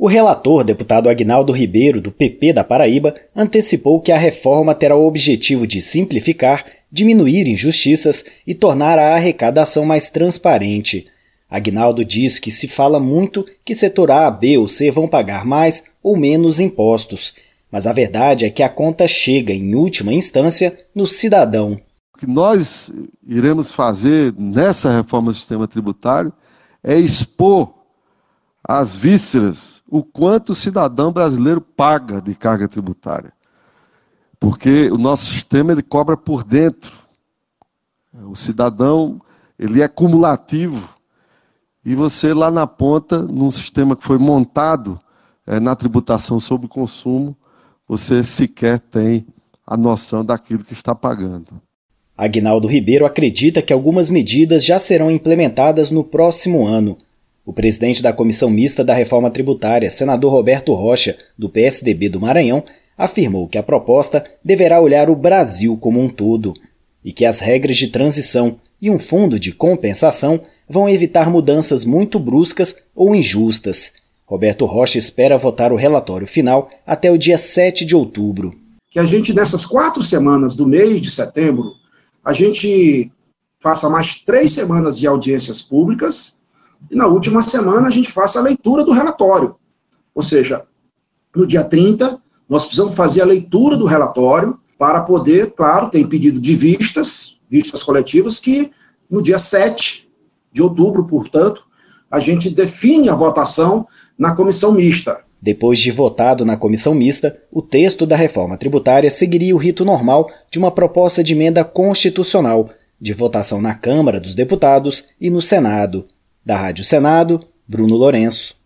O relator, deputado Aguinaldo Ribeiro, do PP da Paraíba, antecipou que a reforma terá o objetivo de simplificar, diminuir injustiças e tornar a arrecadação mais transparente. Aguinaldo diz que se fala muito que setor A, B ou C vão pagar mais ou menos impostos, mas a verdade é que a conta chega, em última instância, no cidadão. O que nós iremos fazer nessa reforma do sistema tributário é expor às vísceras o quanto o cidadão brasileiro paga de carga tributária. Porque o nosso sistema ele cobra por dentro. O cidadão ele é cumulativo. E você lá na ponta, num sistema que foi montado na tributação sobre o consumo, você sequer tem a noção daquilo que está pagando. Aguinaldo Ribeiro acredita que algumas medidas já serão implementadas no próximo ano. O presidente da Comissão Mista da Reforma Tributária, senador Roberto Rocha, do PSDB do Maranhão, afirmou que a proposta deverá olhar o Brasil como um todo e que as regras de transição e um fundo de compensação vão evitar mudanças muito bruscas ou injustas. Roberto Rocha espera votar o relatório final até o dia 7 de outubro. Que a gente, nessas 4 semanas do mês de setembro, a gente faça mais 3 semanas de audiências públicas e na última semana a gente faça a leitura do relatório. Ou seja, no dia 30, nós precisamos fazer a leitura do relatório para poder, claro, tem pedido de vistas coletivas, que no dia 7 de outubro, portanto, a gente define a votação na comissão mista. Depois de votado na comissão mista, o texto da reforma tributária seguiria o rito normal de uma proposta de emenda constitucional, de votação na Câmara dos Deputados e no Senado. Da Rádio Senado, Bruno Lourenço.